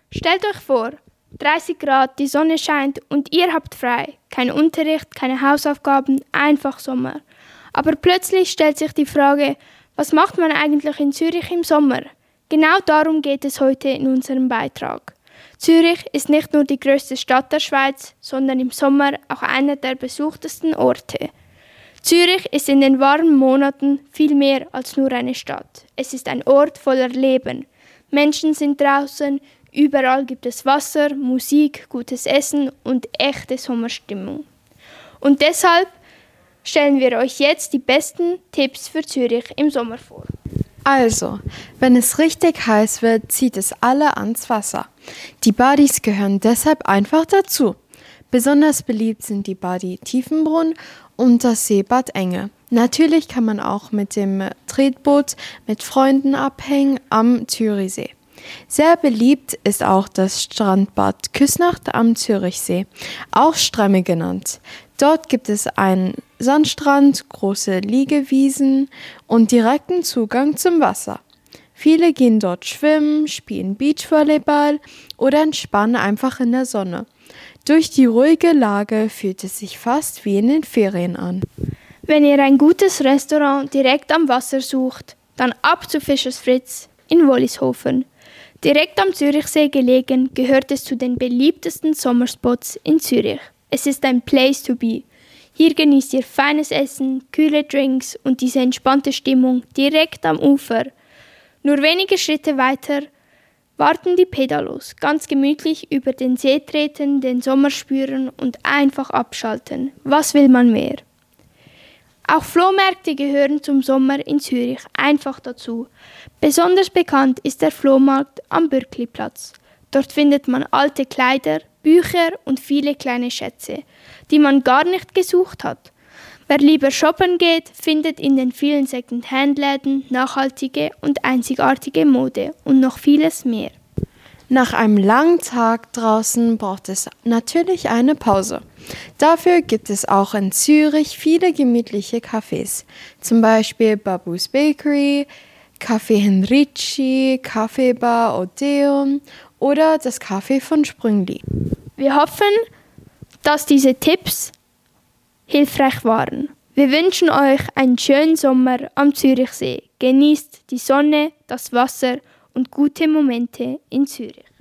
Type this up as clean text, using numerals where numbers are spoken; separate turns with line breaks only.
Stellt euch vor, 30 Grad, die Sonne scheint und ihr habt frei. Kein Unterricht, keine Hausaufgaben, einfach Sommer. Aber plötzlich stellt sich die Frage, was macht man eigentlich in Zürich im Sommer? Genau darum geht es heute in unserem Beitrag. Zürich ist nicht nur die grösste Stadt der Schweiz, sondern im Sommer auch einer der besuchtesten Orte. Zürich ist in den warmen Monaten viel mehr als nur eine Stadt. Es ist ein Ort voller Leben. Menschen sind draußen, überall gibt es Wasser, Musik, gutes Essen und echte Sommerstimmung. Und deshalb stellen wir euch jetzt die besten Tipps für Zürich im Sommer vor.
Also, wenn es richtig heiß wird, zieht es alle ans Wasser. Die Badis gehören deshalb einfach dazu. Besonders beliebt sind die Badi Tiefenbrunn und das Seebad Enge. Natürlich kann man auch mit dem Tretboot mit Freunden abhängen am Zürichsee. Sehr beliebt ist auch das Strandbad Küsnacht am Zürichsee, auch Stremme genannt. Dort gibt es einen Sandstrand, große Liegewiesen und direkten Zugang zum Wasser. Viele gehen dort schwimmen, spielen Beachvolleyball oder entspannen einfach in der Sonne. Durch die ruhige Lage fühlt es sich fast wie in den Ferien an.
Wenn ihr ein gutes Restaurant direkt am Wasser sucht, dann ab zu Fischers Fritz in Wollishofen. Direkt am Zürichsee gelegen, gehört es zu den beliebtesten Sommerspots in Zürich. Es ist ein Place to be. Hier genießt ihr feines Essen, kühle Drinks und diese entspannte Stimmung direkt am Ufer. Nur wenige Schritte weiter warten die Pedalos, ganz gemütlich über den See treten, den Sommer spüren und einfach abschalten. Was will man mehr? Auch Flohmärkte gehören zum Sommer in Zürich einfach dazu. Besonders bekannt ist der Flohmarkt am Bürkliplatz. Dort findet man alte Kleider, Bücher und viele kleine Schätze, die man gar nicht gesucht hat. Wer lieber shoppen geht, findet in den vielen Second-Hand-Läden nachhaltige und einzigartige Mode und noch vieles mehr.
Nach einem langen Tag draußen braucht es natürlich eine Pause. Dafür gibt es auch in Zürich viele gemütliche Cafés, zum Beispiel Babus Bakery, Café Henrici, Café Bar Odeon oder das Café von Sprüngli.
Wir hoffen, dass diese Tipps hilfreich waren. Wir wünschen euch einen schönen Sommer am Zürichsee. Genießt die Sonne, das Wasser und gute Momente in Zürich.